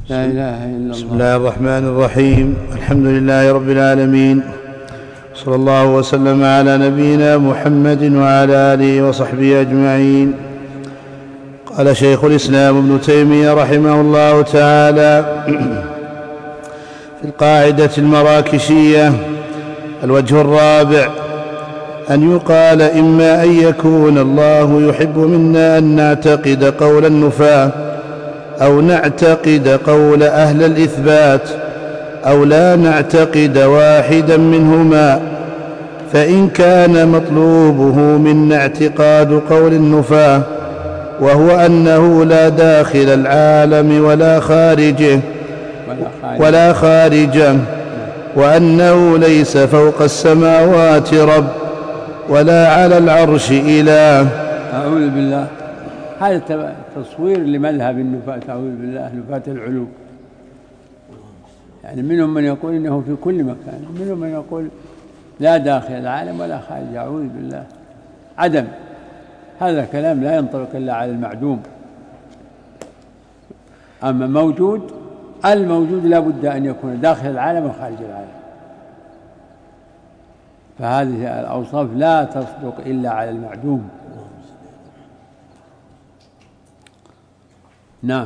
لا إله إلا الله. بسم الله الرحمن الرحيم. الحمد لله رب العالمين، صلى الله وسلم على نبينا محمد وعلى آله وصحبه أجمعين. قال شيخ الإسلام ابن تيمية رحمه الله تعالى في القاعدة المراكشية: الوجه الرابع أن يقال إما أن يكون الله يحب منا أن نعتقد قول النفاة، أو نعتقد قول أهل الإثبات، أو لا نعتقد واحدا منهما. فإن كان مطلوبه منا اعتقاد قول النفاة، وهو أنه لا داخل العالم ولا خارجه، وأنه ليس فوق السماوات رب ولا على العرش إله. أعوذ بالله. هذا تصوير لمذهب النفاة، أعوذ بالله، نفاة العلو. يعني منهم من يقول إنه في كل مكان، ومنهم من يقول لا داخل العالم ولا خارج، أعوذ بالله. عدم، هذا كلام لا ينطبق إلا على المعدوم. أما موجود، الموجود لا بد أن يكون داخل العالم وخارج العالم. فهذه الأوصاف لا تصدق إلا على المعدوم. نعم.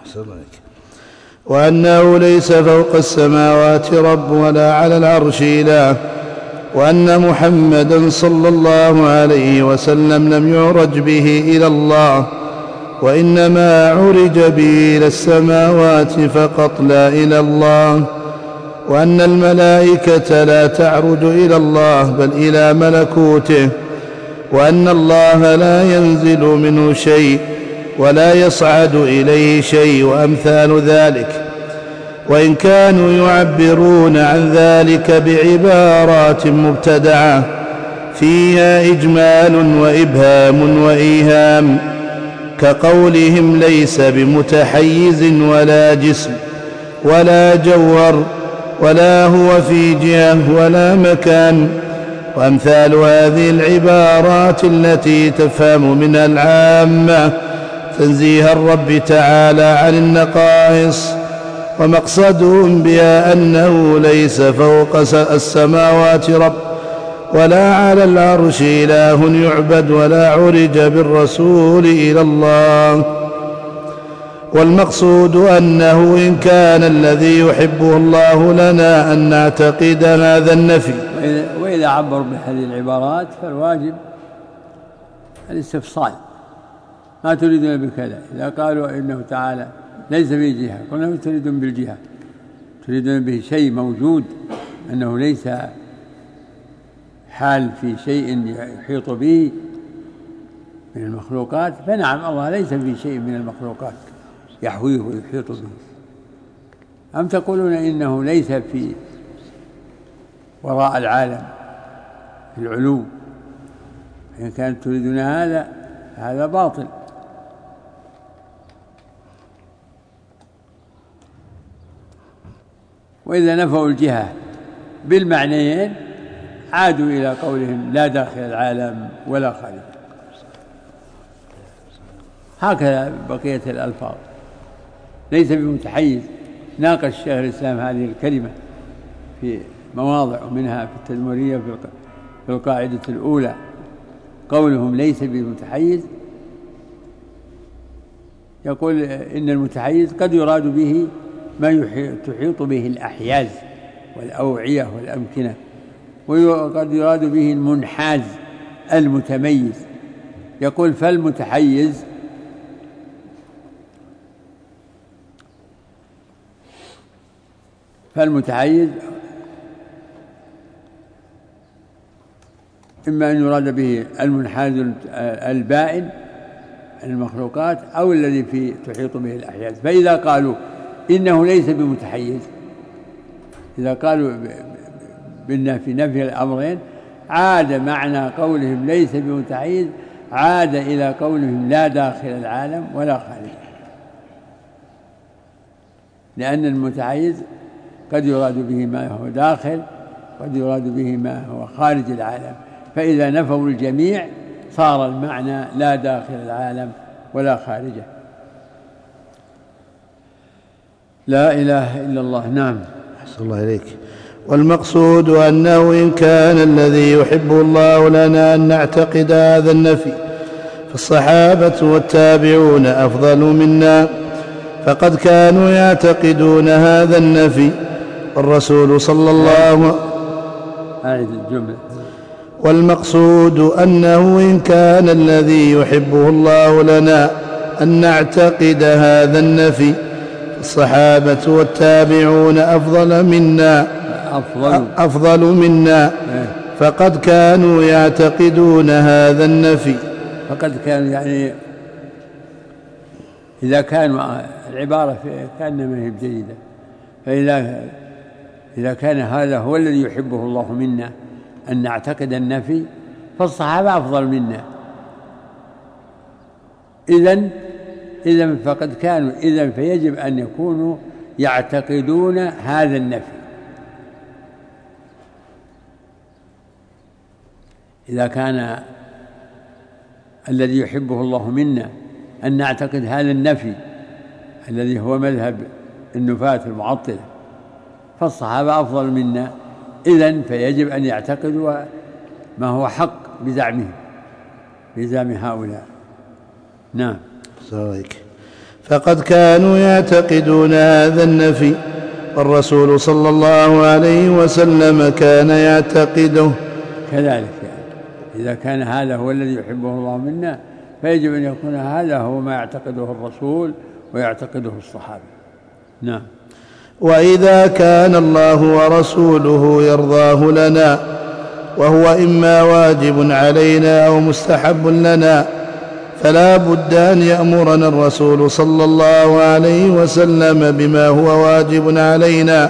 وأنه ليس فوق السماوات رب ولا على العرش إله، وأن محمدا صلى الله عليه وسلم لم يعرج به إلى الله، وإنما عرج به إلى السماوات فقط لا إلى الله. وأن الملائكة لا تعرج إلى الله بل إلى ملكوته، وأن الله لا ينزل منه شيء ولا يصعد إليه شيء وأمثال ذلك. وإن كانوا يعبرون عن ذلك بعبارات مبتدعة فيها إجمال وإبهام وإيهام، كقولهم ليس بمتحيز ولا جسم ولا جوهر ولا هو في جهة ولا مكان، وأمثال هذه العبارات التي تفهم منها العامة تنزيه الرب تعالى عن النقائص، ومقصدهم بها أنه ليس فوق السماوات رب ولا على العرش إله يعبد ولا عرج بالرسول إلى الله. والمقصود أنه إن كان الذي يحبه الله لنا أن نعتقد هذا النفي. وإذا عبر بهذه العبارات فالواجب الاستفصال: ما تريدون بكذا؟ إذا قالوا إنه تعالى ليس في جهة، قلنا تريدون بالجهة، تريدون به شيء موجود، أنه ليس حال في شيء يحيط به من المخلوقات، فنعم الله ليس في شيء من المخلوقات يحويه ويحيط به. أم تقولون إنه ليس في وراء العالم في العلو؟ إن كانت تريدون هذا باطل. وإذا نفوا الجهة بالمعنيين عادوا إلى قولهم لا داخل العالم ولا خارج. هكذا بقية الألفاظ. ليس بمتحيز. ناقش شيخ الإسلام هذه الكلمة في مواضع، ومنها في التدمرية في القاعدة الأولى: قولهم ليس بمتحيز، يقول إن المتحيز قد يراد به ما تحيط به الأحياز والأوعية والأمكنة، وقد يراد به المنحاز المتميز. يقول فالمتحيز إما أن يراد به المنحاز البائن عن المخلوقات، أو الذي تحيط به الأحياز. فإذا قالوا إنه ليس بمتحيز، إذا قالوا بالنفي، نفي الأمرين، عاد معنى قولهم ليس بمتحيز عاد إلى قولهم لا داخل العالم ولا خارج، لأن المتحيز قد يراد به ما هو داخل، قد يراد به ما هو خارج العالم. فإذا نفوا الجميع صار المعنى لا داخل العالم ولا خارجه. لا إله إلا الله. نعم. أحسن الله إليك. والمقصود أنه إن كان الذي يحبه الله لنا أن نعتقد هذا النفي فالصحابة والتابعون أفضل منا، فقد كانوا يعتقدون هذا النفي والرسول صلى الله عليه وسلم. والمقصود أنه إن كان الذي يحبه الله لنا أن نعتقد هذا النفي الصحابة والتابعون أفضل منا فقد كانوا يعتقدون هذا النفي. فقد كانوا يعني إذا كان العبارة كأنما هي جيدة، فإذا كان هذا هو الذي يحبه الله منا أن نعتقد النفي فالصحابة أفضل منا. إذن فقد كانوا فيجب أن يكونوا يعتقدون هذا النفي. إذا كان الذي يحبه الله منا أن نعتقد هذا النفي الذي هو مذهب النفاة المعطلة فالصحابة أفضل منا، إذن فيجب أن يعتقدوا ما هو حق بزعم هؤلاء. نعم. فقد كانوا يعتقدون هذا النفي والرسول صلى الله عليه وسلم كان يعتقده كذلك. يعني إذا كان هذا هو الذي يحبه الله منا فيجب أن يكون هذا هو ما يعتقده الرسول ويعتقده الصحابة. نعم. وإذا كان الله ورسوله يرضاه لنا وهو إما واجب علينا أو مستحب لنا فلا بد أن يأمرنا الرسول صلى الله عليه وسلم بما هو واجب علينا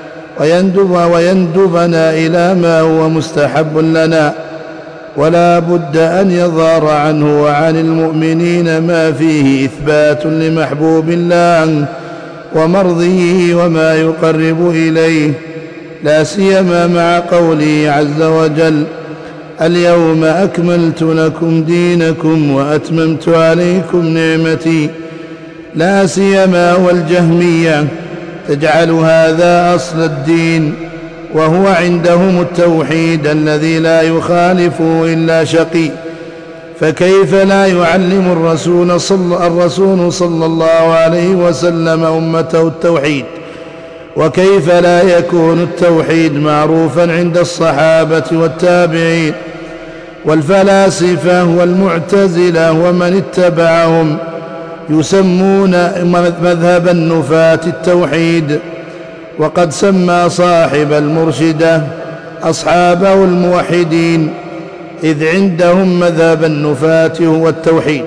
ويندبنا إلى ما هو مستحب لنا، ولا بد أن يظهر عنه وعن المؤمنين ما فيه إثبات لمحبوب الله ومرضيه وما يقرب إليه، لا سيما مع قوله عز وجل: اليوم أكملت لكم دينكم وأتممت عليكم نعمتي، لا سيما والجهمية تجعل هذا أصل الدين، وهو عندهم التوحيد الذي لا يخالفه إلا شقي، فكيف لا يعلم الرسول صلى الله عليه وسلم أمته التوحيد؟ وكيف لا يكون التوحيد معروفا عند الصحابة والتابعين والفلاسفة والمعتزلة ومن اتبعهم يسمون مذهب النفاة التوحيد، وقد سمى صاحب المرشدة أصحابه الموحدين، إذ عندهم مذهب النفاة هو التوحيد.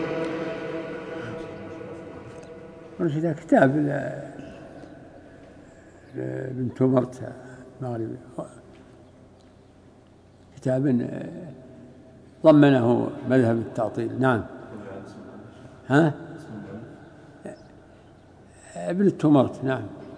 مرشدة كتاب ابن تومرت المغربي، كتاب ضمنه مذهب التعطيل. نعم. ابن التومرت. نعم.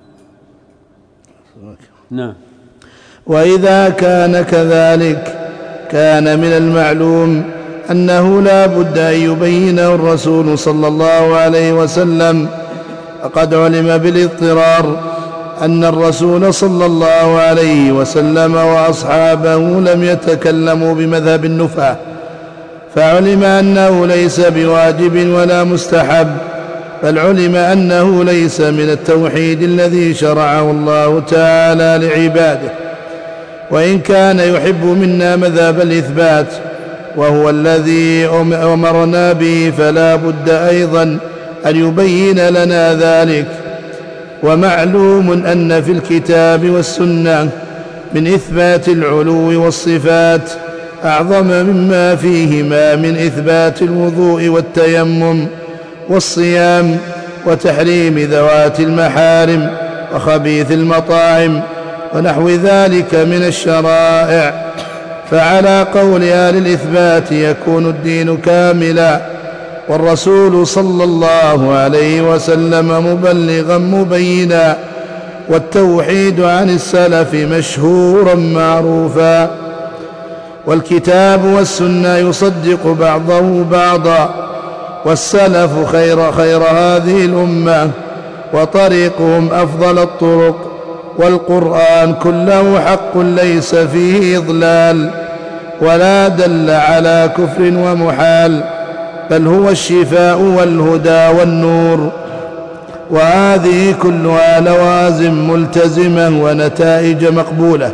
نعم. وإذا كان كذلك كان من المعلوم أنه لا بد أن يبينه الرسول صلى الله عليه وسلم، وقد علم بالاضطرار أن الرسول صلى الله عليه وسلم وأصحابه لم يتكلموا بمذهب النفاة، فعلم أنه ليس بواجب ولا مستحب، بل علم أنه ليس من التوحيد الذي شرعه الله تعالى لعباده. وإن كان يحب منا مذهب الإثبات وهو الذي أمرنا به فلا بد أيضا أن يبين لنا ذلك. ومعلوم أن في الكتاب والسنة من إثبات العلو والصفات أعظم مما فيهما من إثبات الوضوء والتيمم والصيام وتحريم ذوات المحارم وخبيث المطاعم ونحو ذلك من الشرائع. فعلى قول أهل الإثبات يكون الدين كاملا، والرسول صلى الله عليه وسلم مبلغا مبينا، والتوحيد عن السلف مشهورا معروفا، والكتاب والسنة يصدق بعضه بعضا، والسلف خير هذه الأمة، وطريقهم أفضل الطرق، والقرآن كله حق ليس فيه إضلال ولا دل على كفر ومحال، بل هو الشفاء والهدى والنور، وهذه كلها لوازم ملتزمة ونتائج مقبولة.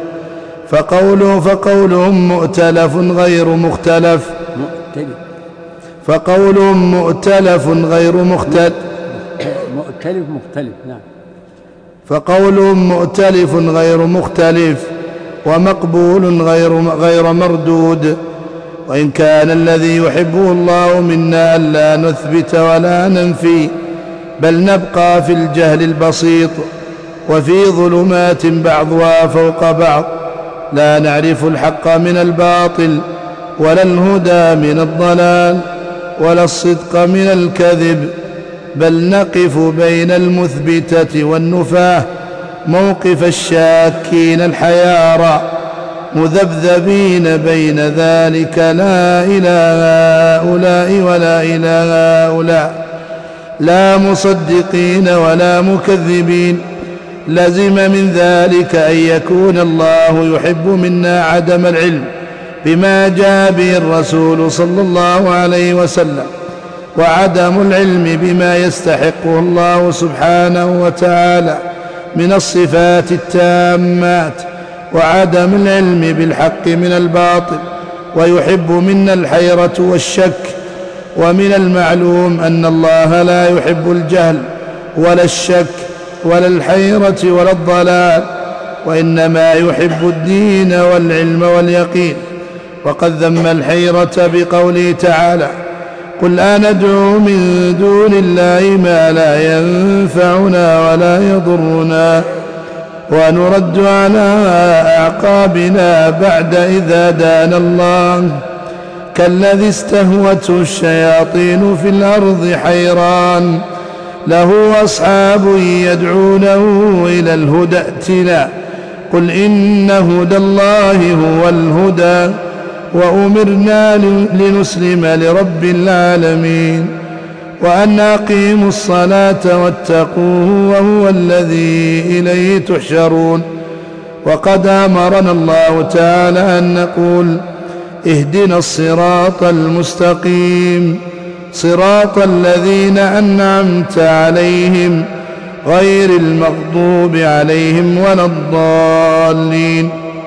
فقولهم مؤتلف غير مختلف، فقولهم مؤتلف غير مختلف، نعم، فقولهم مؤتلف غير مختلف ومقبول غير مردود. وإن كان الذي يحبه الله منا ألا نثبت ولا ننفي، بل نبقى في الجهل البسيط وفي ظلمات بعضها فوق بعض، لا نعرف الحق من الباطل ولا الهدى من الضلال ولا الصدق من الكذب، بل نقف بين المثبتة والنفاة موقف الشاكين الحيارى، مذبذبين بين ذلك، لا إله هؤلاء ولا إله هؤلاء، لا مصدقين ولا مكذبين. لزم من ذلك أن يكون الله يحب منا عدم العلم بما جاء به الرسول صلى الله عليه وسلم، وعدم العلم بما يستحقه الله سبحانه وتعالى من الصفات التامات، وعدم العلم بالحق من الباطل، ويحب منا الحيرة والشك. ومن المعلوم أن الله لا يحب الجهل ولا الشك ولا الحيرة ولا الضلال، وإنما يحب الدين والعلم واليقين. وقد ذم الحيرة بقوله تعالى: قل أندعو من دون الله ما لا ينفعنا ولا يضرنا ونرد على أعقابنا بعد إذا هدانا الله، كالذي استهوته الشياطين في الأرض حيران له أصحاب يدعونه إلى الهدى ائتنا، قل إن هدى الله هو الهدى وأمرنا لنسلم لرب العالمين، وأن أقيموا الصلاة واتقوه وهو الذي إليه تحشرون. وقد أمرنا الله تعالى أن نقول: اهدنا الصراط المستقيم صراط الذين أنعمت عليهم غير المغضوب عليهم ولا الضالين.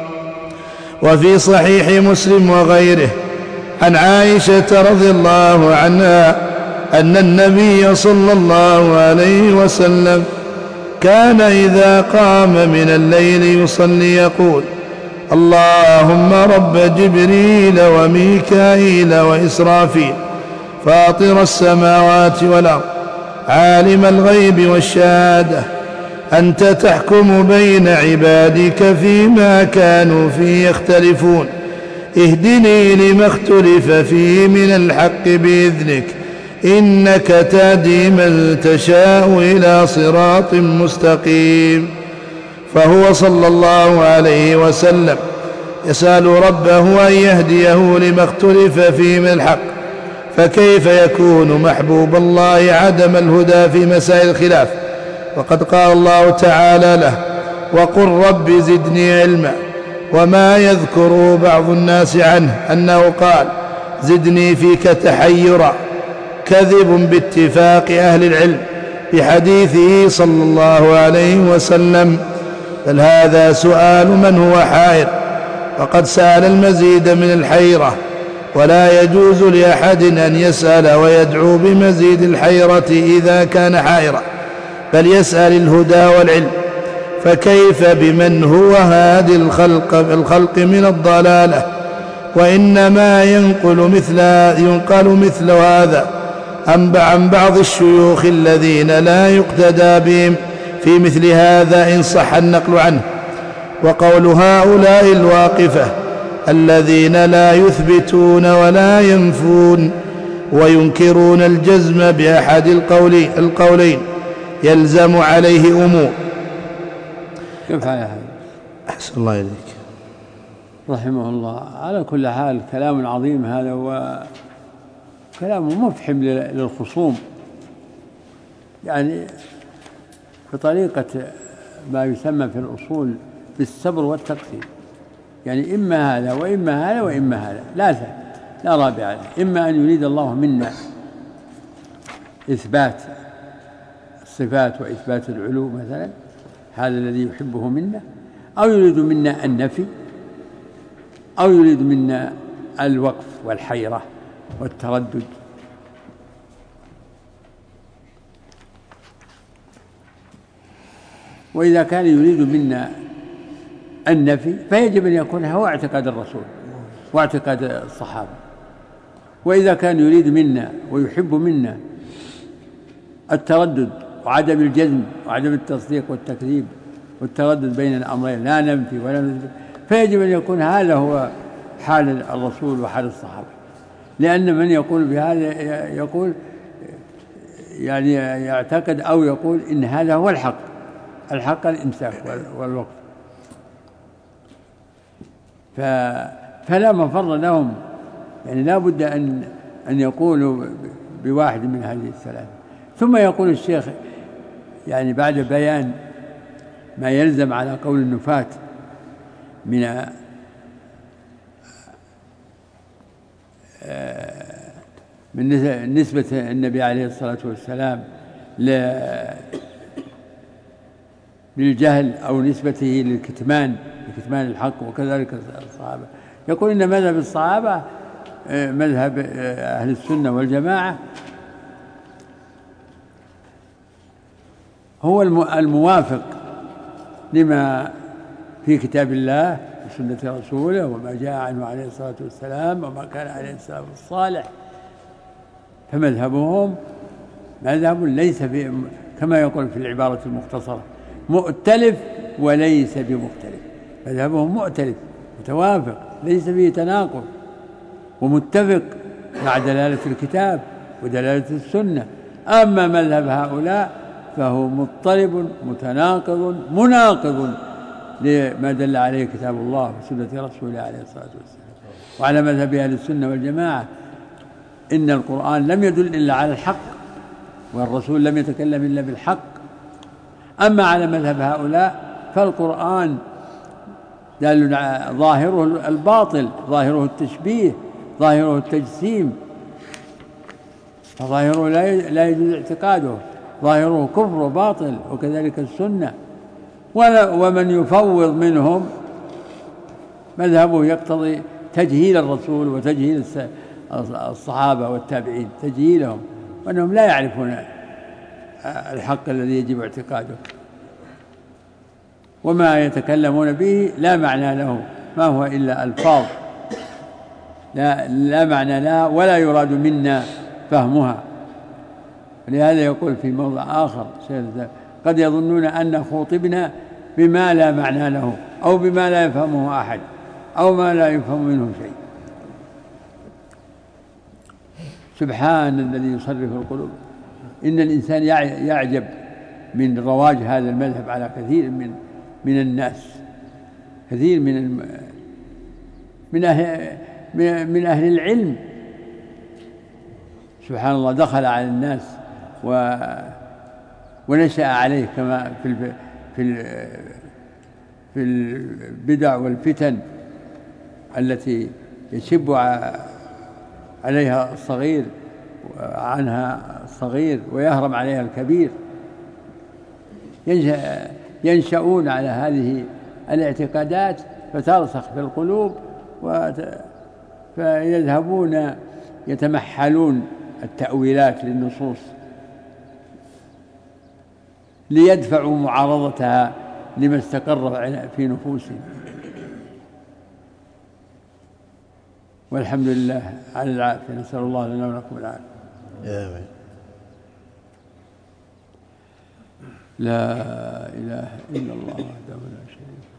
وفي صحيح مسلم وغيره عن عائشة رضي الله عنها أن النبي صلى الله عليه وسلم كان إذا قام من الليل يصلي يقول: اللهم رب جبريل وميكائيل وإسرافيل فاطر السماوات والأرض عالم الغيب والشهادة، أنت تحكم بين عبادك فيما كانوا فيه يختلفون، اهدني لما اختلف فيه من الحق بإذنك، إنك تهدي من تشاء إلى صراط مستقيم. فهو صلى الله عليه وسلم يسأل ربه أن يهديه لما اختلف فيه من الحق، فكيف يكون محبوب الله عدم الهدى في مسائل الخلاف؟ وقد قال الله تعالى له: وقل رب زدني علما. وما يذكره بعض الناس عنه أنه قال: زدني فيك تحيرا، كذب باتفاق أهل العلم بحديثه صلى الله عليه وسلم، بل هذا سؤال من هو حائر، فقد سأل المزيد من الحيرة، ولا يجوز لأحد أن يسأل ويدعو بمزيد الحيرة إذا كان حائرا، بل يسأل الهدى والعلم. فكيف بمن هو هادي الخلق من الضلالة؟ وإنما ينقل مثل هذا عن بعض الشيوخ الذين لا يقتدى بهم في مثل هذا إن صح النقل عنه. وقول هؤلاء الواقفة الذين لا يثبتون ولا ينفون وينكرون الجزم بأحد القولين يلزم عليه أمور. كيف هذا؟ أحسن الله إليك. رحمه الله. على كل حال كلام عظيم هذا، وكلام مفحم للخصوم. يعني بطريقة ما يسمى في الأصول بالصبر والتقسيم، يعني إما هذا وإما هذا وإما هذا، لا رابع له. إما أن يريد الله منا إثبات الصفات وإثبات العلو مثلا، هذا الذي يحبه منا، أو يريد منا النفي، أو يريد منا الوقف والحيرة والتردد. وإذا كان يريد منا النفي فيجب أن يكون هو اعتقاد الرسول واعتقاد الصحابة. وإذا كان يريد منا ويحب منا التردد وعدم الجزم وعدم التصديق والتكذيب والتردد بين الأمرين، لا ننفي ولا نثبت، فيجب أن يكون هذا هو حال الرسول وحال الصحابة. لأن من يقول بهذا يقول يعني يعتقد أو يقول إن هذا هو الحق الإمساك والوقف، فلا مفر لهم، يعني لا بد أن يقولوا بواحد من هذه الثلاثة. ثم يقول الشيخ يعني بعد بيان ما يلزم على قول النفاة من نسبة النبي عليه الصلاة والسلام للجهل أو نسبته لكتمان الحق، وكذلك الصحابة. يقول إن مذهب الصحابة مذهب أهل السنة والجماعة هو الموافق لما في كتاب الله وسنة رسوله وما جاء عنه عليه الصلاة والسلام وما كان عليه السلام الصالح. فمذهبهم مذهب ليس كما يقول في العبارة المختصرة مؤتلف وليس بمختلف. مذهبهم مؤتلف متوافق ليس فيه تناقض، ومتفق مع دلالة الكتاب ودلالة السنة. أما مذهب هؤلاء فهو مضطرب متناقض مناقض لما دل عليه كتاب الله وسنة رسوله عليه الصلاة والسلام. وعلى مذهب أهل السنة والجماعة إن القرآن لم يدل إلا على الحق، والرسول لم يتكلم إلا بالحق. أما على مذهب هؤلاء فالقرآن دال ظاهره الباطل، ظاهره التشبيه، ظاهره التجسيم، فظاهره لا يجوز اعتقاده، ظاهره كفر وباطل. وكذلك السنة. ومن يفوض منهم مذهبه يقتضي تجهيل الرسول وتجهيل الصحابة والتابعين، تجهيلهم، وأنهم لا يعرفون الحق الذي يجب اعتقاده، وما يتكلمون به لا معنى له، ما هو إلا ألفاظ لا معنى لها ولا يراد منا فهمها. لهذا يقول في موضع آخر قد يظنون أن خوطبنا بما لا معنى له أو بما لا يفهمه أحد أو ما لا يفهم منه شيء. سبحان الذي يصرف القلوب. إن الإنسان يعجب من رواج هذا المذهب على كثير من الناس، كثير من أهل العلم. سبحان الله، دخل على الناس ونشأ عليه كما في البدع والفتن التي يشب عليها الصغير عنها الصغير ويهرم عليها الكبير. ينشأون على هذه الاعتقادات فترسخ في القلوب، فيذهبون يتمحلون التأويلات للنصوص ليدفعوا معارضتها لما استقر في نفوسهم. والحمد لله على العافية، نسأل الله لنا ولكم العافية. آمين. لا إله إلا الله وحده لا شريك له.